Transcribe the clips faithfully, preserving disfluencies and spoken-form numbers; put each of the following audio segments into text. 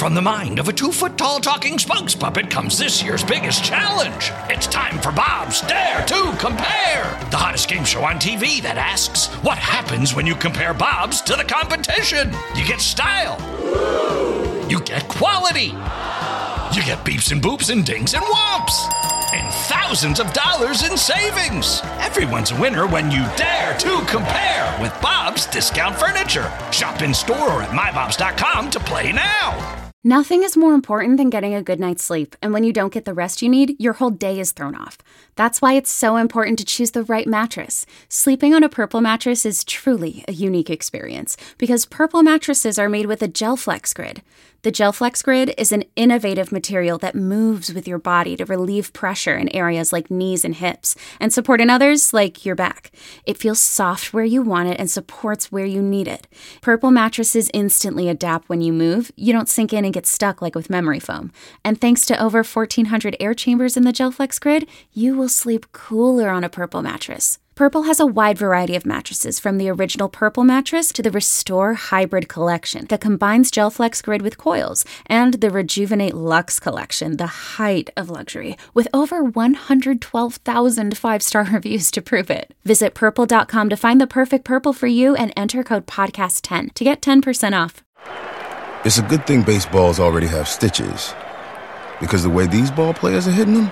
From the mind of a two-foot-tall talking spokes puppet comes this year's biggest challenge. It's time for Bob's Dare to Compare, the hottest game show on T V that asks, what happens when you compare Bobs to the competition? You get style. You get quality. You get beeps and boops and dings and whomps. And thousands of dollars in savings. Everyone's a winner when you dare to compare with Bob's Discount Furniture. Shop in store or at my bobs dot com to play now. Nothing is more important than getting a good night's sleep, and when you don't get the rest you need, your whole day is thrown off. That's why it's so important to choose the right mattress. Sleeping on a Purple mattress is truly a unique experience, because Purple mattresses are made with a GelFlex Grid. The GelFlex Grid is an innovative material that moves with your body to relieve pressure in areas like knees and hips, and support in others like your back. It feels soft where you want it and supports where you need it. Purple mattresses instantly adapt when you move. You don't sink in and get stuck like with memory foam. And thanks to over fourteen hundred air chambers in the GelFlex Grid, you will sleep cooler on a Purple mattress. Purple has a wide variety of mattresses, from the original Purple mattress to the Restore Hybrid collection that combines GelFlex Grid with coils, and the Rejuvenate Luxe collection, the height of luxury, with over one hundred twelve thousand five-star reviews to prove it. Visit purple dot com to find the perfect Purple for you and enter code podcast ten to get ten percent off. It's a good thing baseballs already have stitches, because the way these ball players are hitting them,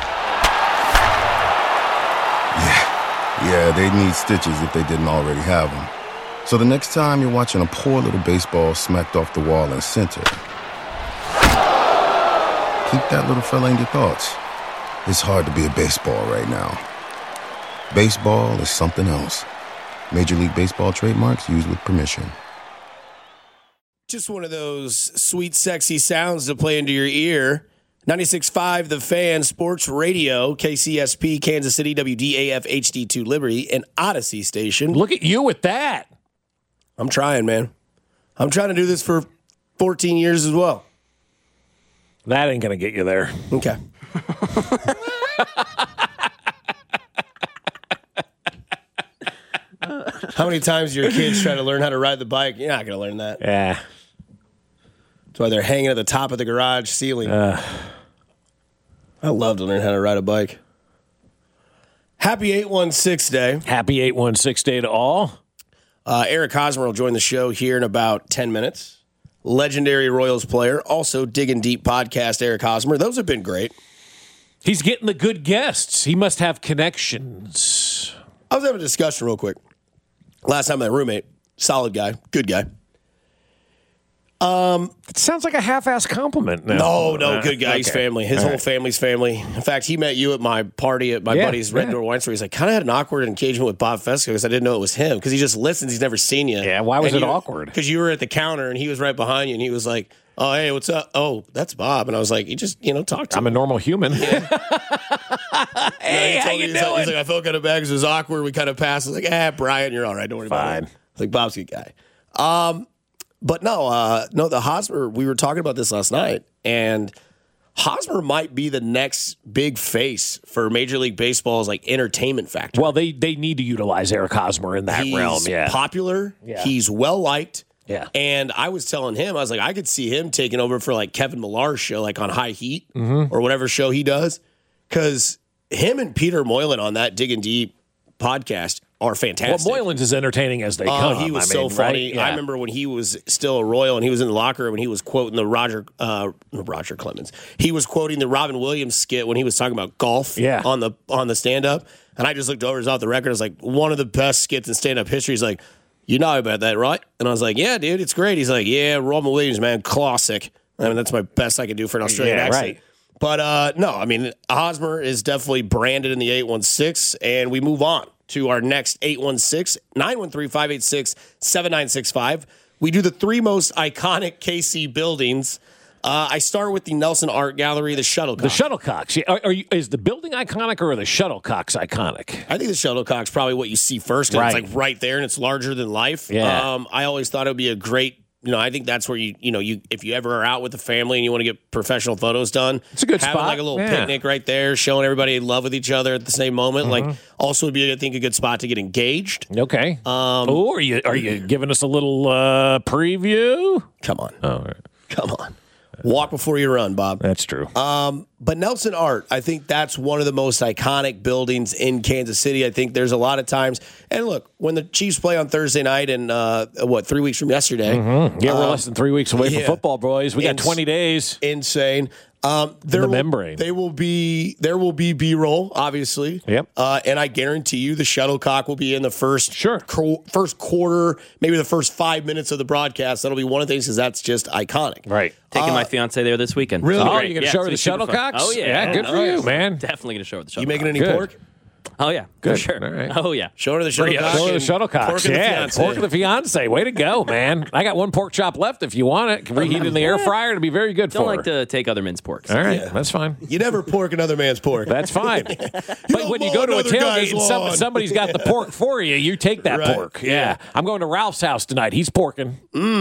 yeah. Yeah, they need stitches if they didn't already have them. So the next time you're watching a poor little baseball smacked off the wall in center, keep that little fella in your thoughts. It's hard to be a baseball right now. Baseball is something else. Major League Baseball trademarks used with permission. Just one of those sweet, sexy sounds to play into your ear. ninety-six point five The Fan, Sports Radio, K C S P, Kansas City, W D A F, H D two Liberty, and Odyssey Station. Look at you with that. I'm trying, man. I'm trying to do this for fourteen years as well. That ain't going to get you there. Okay. How many times do your kids try to learn how to ride the bike? You're not going to learn that. Yeah. That's why they're hanging at the top of the garage ceiling. Uh, I love to learn how to ride a bike. Happy eight one six Day. Happy eight one six Day to all. Uh, Eric Hosmer will join the show here in about ten minutes. Legendary Royals player, also Digging Deep podcast, Eric Hosmer. Those have been great. He's getting the good guests. He must have connections. I was having a discussion real quick. Last time my roommate, solid guy, good guy. Um, it sounds like a half-ass compliment now. No, no, uh, good guy. Okay. He's family. His All whole right. family's family. In fact, he met you at my party at my yeah, buddy's Red yeah. Door Wine Store. He's like, kind of had an awkward engagement with Bob Fesco because I didn't know it was him because he just listens. He's never seen you. Yeah, why was and it you, awkward? Because you were at the counter and he was right behind you and he was like, oh, hey, what's up? Oh, that's Bob. And I was like, you just, you know, talk to I'm him. a normal human. Yeah. Hey, how you he's doing? Like, he's like, I felt kind of bad because it was awkward. We kind of passed. I was like, ah, Brian, you're all right. Don't worry Fine. about it. It's like, Bob's a good guy. Um, But no, uh, no, the Hosmer, we were talking about this last night, and Hosmer might be the next big face for Major League Baseball's like entertainment factor. Well, they they need to utilize Eric Hosmer in that He's realm. Yeah, popular. Yeah. He's well liked. Yeah. And I was telling him, I was like, I could see him taking over for like Kevin Millar's show, like on High Heat mm-hmm. or whatever show he does, because him and Peter Moylan on that Digging Deep podcast are fantastic. Well, Moylan's as entertaining as they uh, come. He was I so mean, funny. Right? Yeah. I remember when he was still a Royal and he was in the locker room and he was quoting the Roger uh, Roger Clemens. He was quoting the Robin Williams skit when he was talking about golf yeah. on the on the stand up. And I just looked over, it was off the record. I was like, one of the best skits in stand up history. He's like, you know about that, right? And I was like, yeah, dude, it's great. He's like, yeah, Robin Williams, man, classic. I mean, that's my best I could do for an Australian yeah, accent. Right. But uh, no, I mean, Hosmer is definitely branded in the eight one six, and we move on to our next eight one six, nine one three, five eight six, seven nine six five. We do the three most iconic K C buildings. Uh, I start with the Nelson Art Gallery, the Shuttlecock. The Shuttlecocks. Are, are you, is the building iconic or are the Shuttlecocks iconic? I think the Shuttlecock's probably what you see first. Right. It's like right there, and it's larger than life. Yeah. Um, I always thought it would be a great. You know, I think that's where you, you know, you if you ever are out with the family and you want to get professional photos done, it's a good having spot. like a little yeah. picnic right there, showing everybody in love with each other at the same moment. Mm-hmm. Like, also would be, I think, a good spot to get engaged. Okay. Um, oh, are you are you giving us a little uh, preview? Come on, oh, right. come on. Walk before you run, Bob. That's true. Um, but Nelson Art, I think that's one of the most iconic buildings in Kansas City. I think there's a lot of times. And look, when the Chiefs play on Thursday night and, uh, what, three weeks from yesterday. Mm-hmm. Yeah, we're um, less than three weeks away yeah. from football, boys. We got Ins- twenty days. Insane. Um, there the will, membrane. They will be there will be B-roll, obviously. Yep. Uh, and I guarantee you, the shuttlecock will be in the first sure co- first quarter, maybe the first five minutes of the broadcast. That'll be one of the things because that's just iconic. Right. Taking uh, my fiance there this weekend. Really? So Oh, great. you're gonna yeah, show her the it's super fun. shuttlecocks? Oh yeah, Yeah, good for you, man. Definitely gonna show her the shuttlecock. You making any Good. pork? Oh yeah, Good. for sure. All right. Oh yeah. Show her the shuttlecock. Show her the and shuttlecocks. pork and the Yeah, fiance. pork and the fiance. Way to go, man. I got one pork chop left if you want it. Can reheat it in the air fryer to be very good Don't for like her. to take other men's porks. All right, Yeah. that's fine. You never pork another man's pork. That's fine. But don't when you mow go to a another guy's tailgate and some, lawn. somebody's got the pork for you, you take that Right. pork. Yeah. I'm going to Ralph's house tonight. He's porking.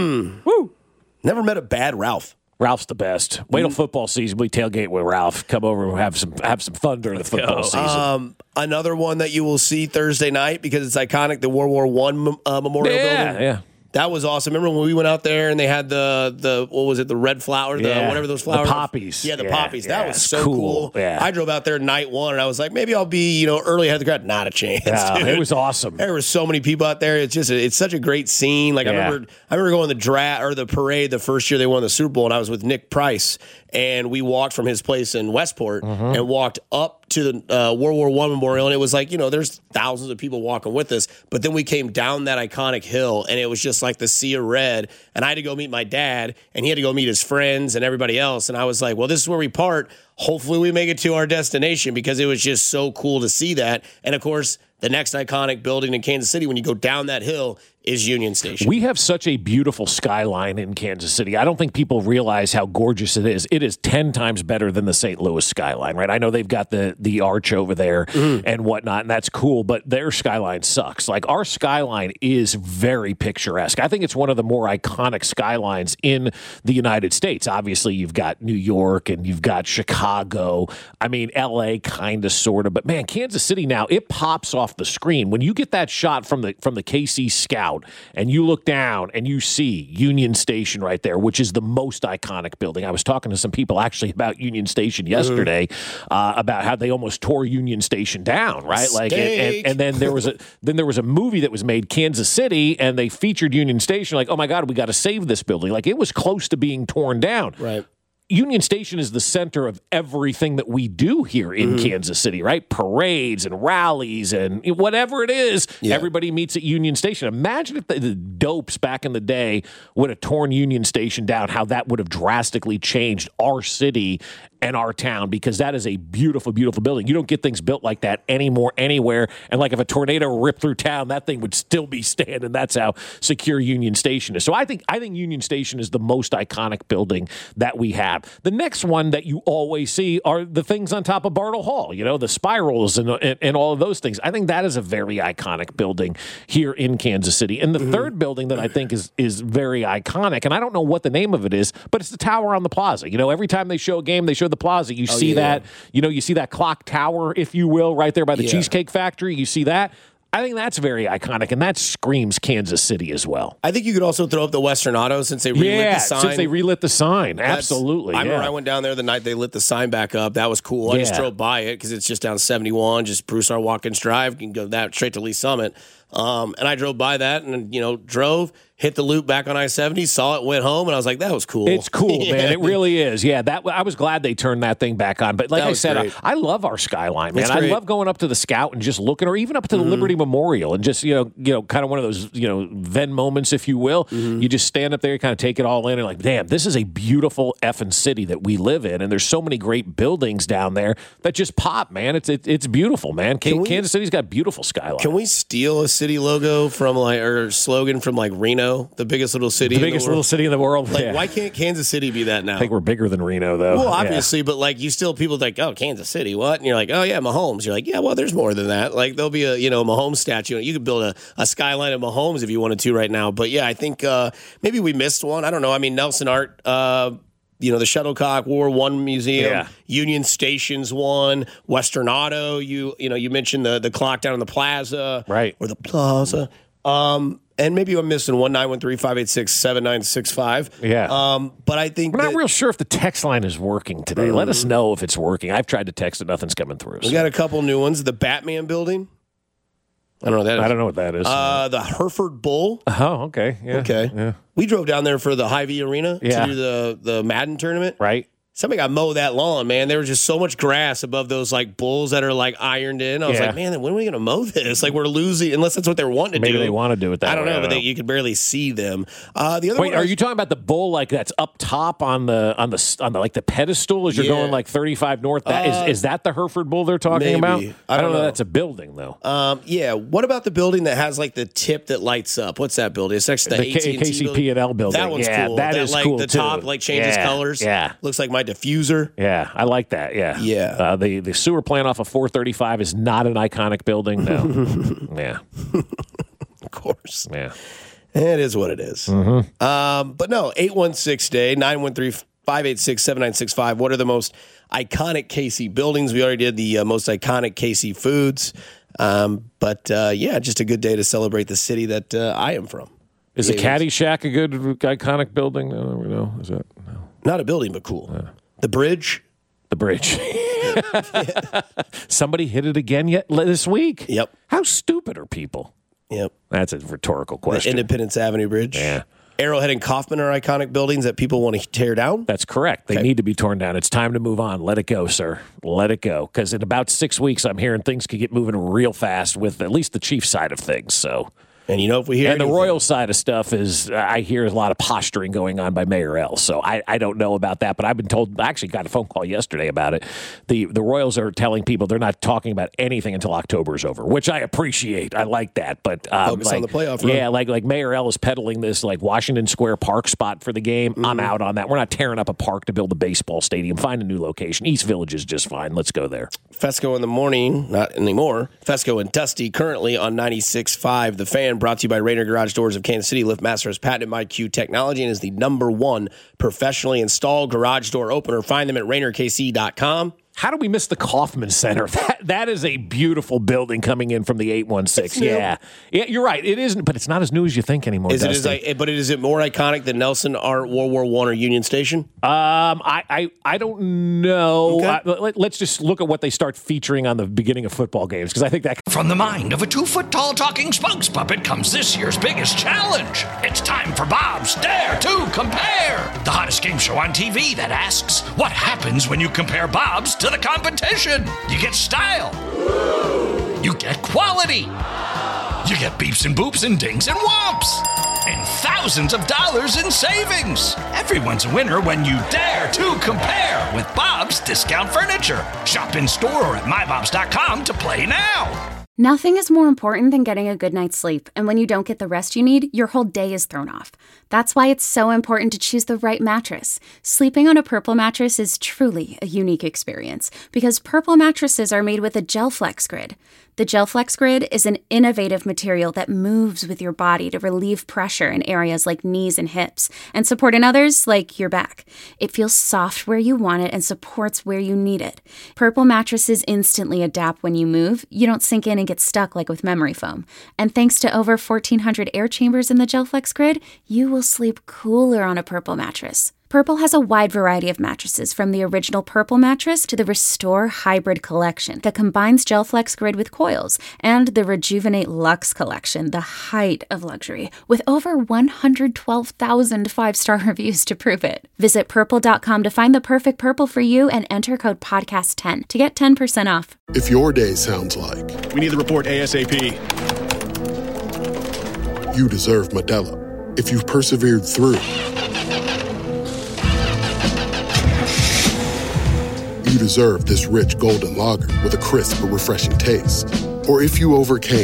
Never met a bad Ralph. Ralph's the best. Wait till football season. We tailgate with Ralph. Come over and have some have some fun during the football go. season. Um, another one that you will see Thursday night because it's iconic, the World War One uh, Memorial yeah, Building. yeah. That was awesome. Remember when we went out there and they had the the what was it, the red flower, the Yeah. whatever those The flowers, poppies. Yeah, the Yeah, poppies. That yeah, was it's so cool. cool. Yeah. I drove out there night one and I was like, maybe I'll be you know early ahead of the crowd. Not a chance. Yeah, dude. it was awesome. There were so many people out there. It's just it's such a great scene. Like I Yeah. remember I remember going to the draft or the parade the first year they won the Super Bowl and I was with Nick Price and we walked from his place in Westport Mm-hmm. and walked up to the uh, World War One Memorial and it was like you know there's thousands of people walking with us, but then we came down that iconic hill and it was just like the sea of red and I had to go meet my dad and he had to go meet his friends and everybody else and I was like, well, this is where we part. Hopefully we make it to our destination because it was just so cool to see that. And of course, the next iconic building in Kansas City when you go down that hill is Union Station. We have such a beautiful skyline in Kansas City. I don't think people realize how gorgeous it is. It is ten times better than the Saint Louis skyline, right? I know they've got the the arch over there mm-hmm. and whatnot, and that's cool, but their skyline sucks. Like, our skyline is very picturesque. I think it's one of the more iconic skylines in the United States. Obviously, you've got New York and you've got Chicago. I mean, L A kind of, sort of, but man, Kansas City now, it pops off the screen. When you get that shot from the from the K C Scout, and you look down and you see Union Station right there, which is the most iconic building. I was talking to some people actually about Union Station yesterday, uh, about how they almost tore Union Station down, right? Like, and, and, and then there was a then there was a movie that was made, Kansas City, and they featured Union Station. Like, oh my God, we got to save this building. Like, it was close to being torn down. Right. Union Station is the center of everything that we do here in mm-hmm. Kansas City, right? Parades and rallies and whatever it is, yeah. everybody meets at Union Station. Imagine if the, the dopes back in the day would have torn Union Station down, how that would have drastically changed our city and our town, because that is a beautiful, beautiful building. You don't get things built like that anymore anywhere. And like if a tornado ripped through town, that thing would still be standing. That's how secure Union Station is. So I think I think Union Station is the most iconic building that we have. The next one that you always see are the things on top of Bartle Hall, you know, the spirals and, and, and all of those things. I think that is a very iconic building here in Kansas City. And the mm-hmm. third building that I think is is very iconic, and I don't know what the name of it is, but it's the tower on the plaza. You know, every time they show a game, they show the plaza. You oh, see yeah. that, you know, you see that clock tower, if you will, right there by the yeah. Cheesecake Factory. You see that. I think that's very iconic, and that screams Kansas City as well. I think you could also throw up the Western Auto since they relit yeah, the sign. since they relit the sign. That's, Absolutely. I yeah. remember I went down there the night they lit the sign back up. That was cool. I yeah. just drove by it because it's just down seventy-one, just Bruce R. Watkins Drive. You can go that straight to Lee Summit. Um, and I drove by that and, you know, drove, hit the loop back on I seventy, saw it, went home, and I was like, that was cool. It's cool, yeah. man. It really is. Yeah, that I was glad they turned that thing back on. But like I said, I, I love our skyline, man. I love going up to the Scout and just looking, or even up to the mm-hmm. Liberty Memorial, and just, you know, you know, kind of one of those, you know, Venn moments, if you will. Mm-hmm. You just stand up there, you kind of take it all in, and like, damn, this is a beautiful effing city that we live in, and there's so many great buildings down there that just pop, man. It's it, it's beautiful, man. Can we, Kansas City's got beautiful skyline. Can we steal a city logo from like, or slogan from like Reno, the biggest little city, the biggest in the little city in the world? Like, yeah. why can't Kansas City be that now? I think we're bigger than Reno, though. Well, obviously, yeah. but like, you still people like, oh, Kansas City, what? And you're like, oh yeah, Mahomes. You're like, yeah, well, there's more than that. Like, there'll be a you know Mahomes statue. You could build a, a skyline of Mahomes if you wanted to right now. But yeah, I think uh, maybe we missed one. I don't know. I mean, Nelson Art. Uh, You know, the Shuttlecock War One Museum, yeah. Union Station's one, Western Auto. You you know, you mentioned the the clock down in the plaza, right, or the plaza. Um, and maybe I'm missing one nine one three, five eight six, seven nine six five. Yeah. Um, but I think We're that not real sure if the text line is working today. Mm. Let us know if it's working. I've tried to text it. Nothing's coming through. we so. got a couple new ones. The Batman building. I don't know what that is. I don't know what that is. Uh, the Hereford Bull. Oh, okay. Yeah. Okay. Yeah. We drove down there for the Hy-Vee Arena Yeah. to do the, the Madden tournament. Right. Somebody got mow that lawn, man. There was just so much grass above those like bulls that are like ironed in. I was Yeah. like, man, when are we going to mow this? Like we're losing, unless that's what they're wanting to Maybe do. they want to do it that I don't way. know, I but don't they, know. you could barely see them. Uh, the other Wait, one are was- you talking about the bull like that's up top on the on the on the like the pedestal as you're Yeah. going like thirty-five north? That Uh, is is that the Hereford Bull they're talking maybe. about? I don't know. know. That's a building though. Um, yeah. What about the building that has like the tip that lights up? What's that building? It's next to the, The K- A T and T K C P building. and L building. That one's Yeah, cool. that is like cool, the too. top like changes Yeah, colors. yeah. Looks like my diffuser. Yeah, I like that. Yeah, Yeah. Uh, the the sewer plant off of four thirty-five is not an iconic building. No. yeah, Of course. yeah. It is what it is. Mm-hmm. Um, but no, eight one six day, nine one three, five eight six, seven nine six five. What are the most iconic K C buildings? We already did the uh, most iconic K C foods. Um, but uh, yeah, just a good day to celebrate the city that uh, I am from. Is Yeah, the Caddyshack a good iconic building? No, no, is that no. Not a building, but cool. The bridge. The bridge. Somebody hit it again yet this week? Yep. How stupid are people? Yep. That's a rhetorical The question. Independence Avenue Bridge. Yeah. Arrowhead and Kaufman are iconic buildings that people want to tear down. That's correct. They Okay. need to be torn down. It's time to move on. Let it go, sir. Let it go. Because in about six weeks, I'm hearing things could get moving real fast with at least the Chiefs side of things. So, And you know, if we hear and the anything- Royal side of stuff is, I hear a lot of posturing going on by Mayor L. So I, I don't know about that, but I've been told. I actually got a phone call yesterday about it. The the Royals are telling people they're not talking about anything until October is over, which I appreciate. I like that, but um, Focus like, on the playoff run. Yeah, like like Mayor L is peddling this like Washington Square Park spot for the game. Mm-hmm. I'm out on that. We're not tearing up a park to build a baseball stadium. Find a new location. East Village is just fine. Let's go there. Fesco in the morning, not anymore. Fesco and Dusty currently on ninety-six point five. The Fan, brought to you by Rainer Garage Doors of Kansas City. LiftMaster has patented MyQ technology and is the number one professionally installed garage door opener. Find them at Rainer K C dot com. How do we miss the Kauffman Center? That that is a beautiful building coming in from the eight one six. It's new. Yeah, yeah, you're right. It isn't, but it's not as new as you think anymore. Is it Dusty. is like, but it is it more iconic than Nelson Art, World War One, or Union Station? Um, I, I, I don't know. Okay. I, let, let's just look at what they start featuring on the beginning of football games because I think that. From the mind of a two-foot-tall talking spokes puppet comes this year's biggest challenge. It's time for Bob's Dare to Compare, the hottest game show on T V that asks, what happens when you compare Bob's to the competition? You get style. You get quality. You get beeps and boops and dings and whomps. And thousands of dollars in savings. Everyone's a winner when you dare to compare with Bob's Discount Furniture. Shop in store or at my bobs dot com to play now. Nothing is more important than getting a good night's sleep, and when you don't get the rest you need, your whole day is thrown off. That's why it's so important to choose the right mattress. Sleeping on a Purple mattress is truly a unique experience because Purple mattresses are made with a GelFlex Grid. The GelFlex Grid is an innovative material that moves with your body to relieve pressure in areas like knees and hips and support in others like your back. It feels soft where you want it and supports where you need it. Purple mattresses instantly adapt when you move. You don't sink in and get stuck like with memory foam. And thanks to over fourteen hundred air chambers in the GelFlex Grid, you will sleep cooler on a Purple mattress. Purple has a wide variety of mattresses, from the original Purple mattress to the Restore Hybrid collection that combines GelFlex Grid with coils, and the Rejuvenate Luxe collection, the height of luxury, with over one hundred twelve thousand five-star reviews to prove it. Visit purple dot com to find the perfect Purple for you and enter code podcast ten to get ten percent off. If your day sounds like We need the report ASAP. you deserve Modelo. If you've persevered through, you deserve this rich golden lager with a crisp but refreshing taste. Or if you overcame,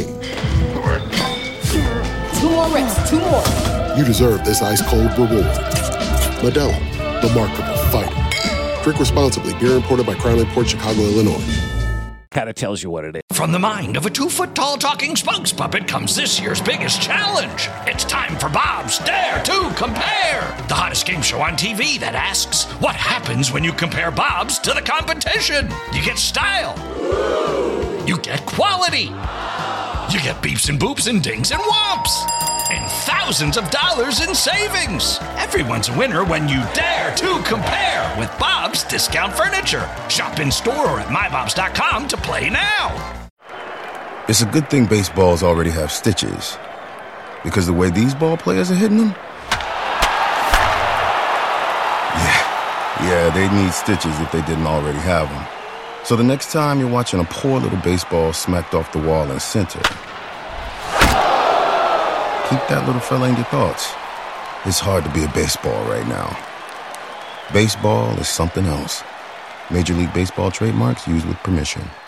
Two more reps, two more. you deserve this ice-cold reward. Modelo, the Markable Fighter. Drink responsibly. Beer imported by Crown Port Chicago, Illinois. Kind of tells you what it is. From the mind of a two-foot-tall talking spokes puppet comes this year's biggest challenge. It's time for Bob's Dare to Compare, the hottest game show on T V that asks, what happens when you compare Bob's to the competition? You get style. You get quality. You get beeps and boops and dings and whomps. And thousands of dollars in savings. Everyone's a winner when you dare to compare with Bob's Discount Furniture. Shop in store or at my bobs dot com to play now. It's a good thing baseballs already have stitches, because the way these ball players are hitting them, yeah, yeah, they need stitches if they didn't already have them. So the next time you're watching a poor little baseball smacked off the wall in center, keep that little fella in your thoughts. It's hard to be a baseball right now. Baseball is something else. Major League Baseball trademarks used with permission.